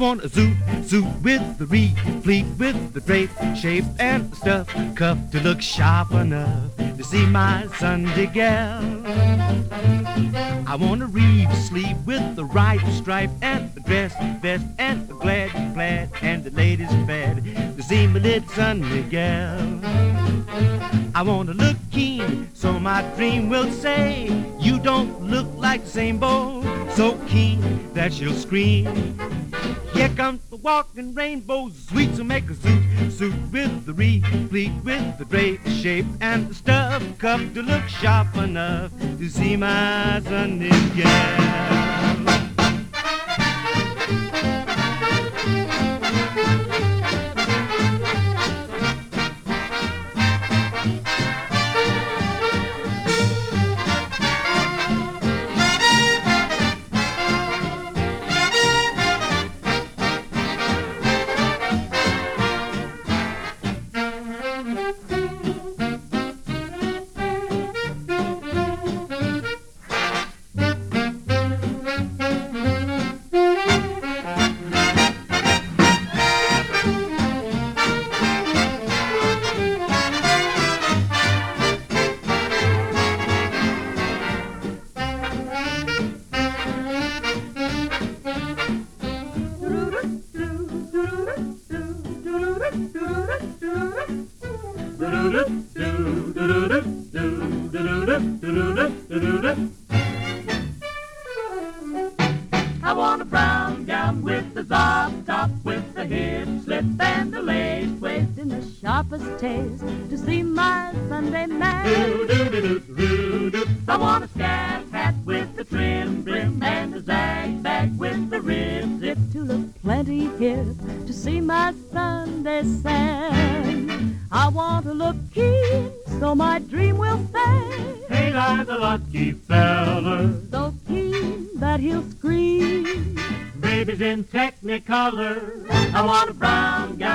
want a suit with the replete with the drape, shape, and the stuff, cuff to look sharp enough to see my Sunday gal. I want a reeve sleeve with the right stripe and the dress vest and the glad plaid and the latest fad to see my little Sunday gal. I want to look keen so my dream will say, you don't look like the same boy, so keen that she'll scream. Here comes the walking rainbow, sweets will make a suit with the replete with the drape, shape, and the stuff, cuff to look sharp enough to see my Sunday gal. I want a brown gown with the zop top, with the hip slip and the lace waist in the sharpest taste to see my Sunday man. I want a scab hat with the trim brim and a zag bag with the rib zip to look plenty hip to see my Sunday Sam. I want to look keen so my dream will say, ain't I the lucky feller? So keen that he'll scream. Baby's in Technicolor. I want a brown gown